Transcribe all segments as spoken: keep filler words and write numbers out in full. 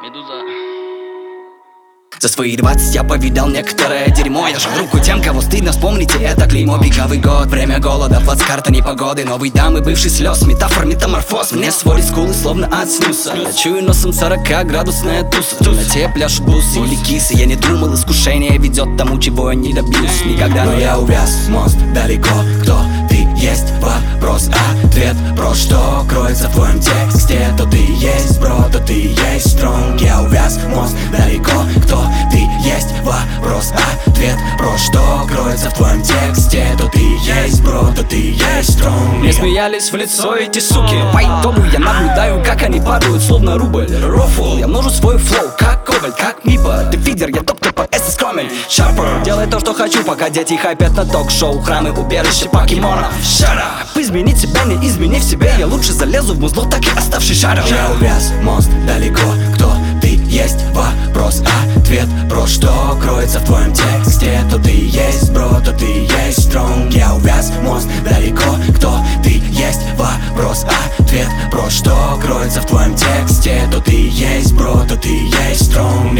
Медуза. За свои двадцать я повидал некоторое дерьмо. Я жал руку тем, кого стыдно, вспомните это клеймо. Пиковый год, время голода, плацкарта непогоды. Новый дам и бывший слез, метафор, метаморфоз. Мне сводит скулы, словно от снюса. Я чую носом сорокаградусная туса. В темноте пляшут бусы или кисы. Я не думал, искушение ведет тому, чего я не добьюсь никогда. Но я увяз, мост далеко. Кто ты есть? Вопрос, ответ. Про что кроется в твоем тексте? То ты есть, бро, то ты есть стронг. Я увяз, мост далеко. Кто ты есть? Вопрос, ответ. Про что кроется в твоем тексте? То ты есть, бро, то ты есть стронг. Мне смеялись в лицо эти суки. По итогу я наблюдаю, как они падают, словно рубль. Рофл, я множу свой флоу, как коваль, как мипа. Ты фидер, я топ-топ по эс эс Кромель. Шарпер, делай то, что хочу, пока дети хайпят на ток-шоу. Храмы, убежище покемонов. Shut up. Изменить себя, не изменив себе. Я лучше залезу в музло, так и оставший шаром. Я увяз, мост далеко. Кто ты есть? Вопрос, ответ. Про что кроется в твоем тексте? То ты есть, бро, то ты есть стронг. Я увяз, мост далеко. Кто ты есть? Вопрос, ответ. Про что кроется в твоем тексте? То ты есть, бро, то ты есть стронг.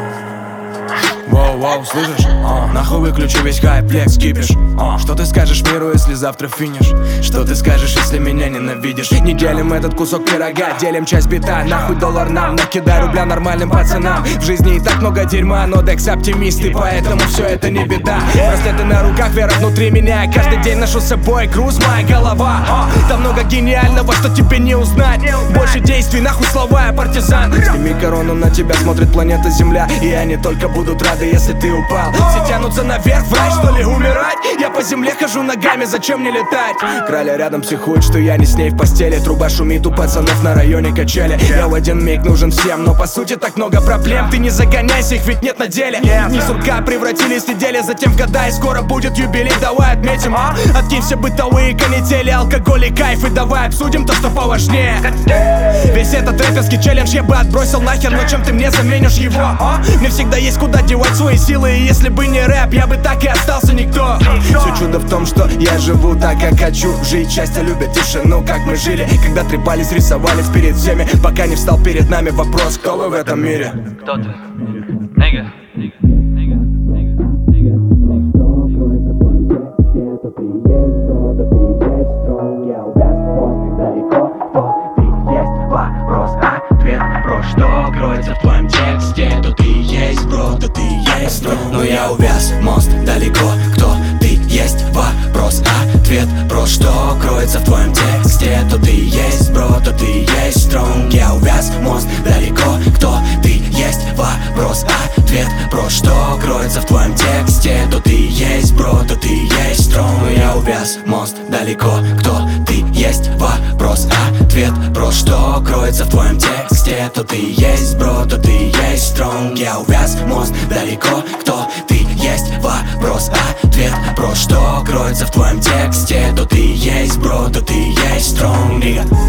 Воу-воу, слышишь? А, нахуй выключу весь хайп, флекс, кипиш. А, что ты скажешь миру, если завтра финиш? Что ты скажешь, если меня ненавидишь? Не делим этот кусок пирога, делим часть бита. Нахуй доллар нам, накидай рубля нормальным пацанам. В жизни и так много дерьма, но Декс оптимист, и поэтому все это не беда. Браслеты на руках, вера внутри меня. Каждый день ношу с собой груз, моя голова. А, там много гениального, что тебе не узнать. Больше действий, нахуй слова, я партизан. Сними корону, на тебя смотрит планета Земля. И они только будут рады, если ты упал. Все тянутся наверх, врач, что ли, умирать? Я по земле хожу ногами, зачем мне летать? Краля рядом психует, что я не с ней в постели. Труба шумит у пацанов на районе качели. Я в один миг нужен всем, но по сути так много проблем. Ты не загоняйся, их ведь нет на деле. Дни сурка превратились в недели, затем в года, и скоро будет юбилей, давай отметим, а? Откинь все бытовые канители, алкоголь и кайф, и давай обсудим то, что поважнее. Весь этот рэперский челлендж я бы отбросил нахер, но чем ты мне заменишь его, а? Мне всегда есть куда девать свои силы, и если бы не рэп, я бы так и остался никто. Все чудо в том, что я живу так, как хочу жить. Счастье любит тишину, как мы жили, когда трепались, рисовались перед всеми, пока не встал перед нами вопрос, кто вы в этом мире? Кто ты? Нега. Про что кроется в твоем тексте? То ты есть, бро, то ты есть стронг. Но я увяз, мост далеко. Кто ты есть? Вопрос, ответ. Про что кроется в твоем тексте? То ты есть, бро, то ты есть стронг. Я увяз, мост далеко. Кто ты есть? Вопрос, ответ. Про что кроется в твоем тексте? То ты есть, бро, то ты есть стронг. Но я увяз, мост далеко. Кто ты есть? Вопрос, ответ. Про что кроется в твоем тексте? То ты есть, бро, то ты есть стронг. Я увяз, мост далеко. Кто ты есть? Вопрос, ответ. Про что кроется в твоем тексте? То ты есть, бро, то ты есть стронг.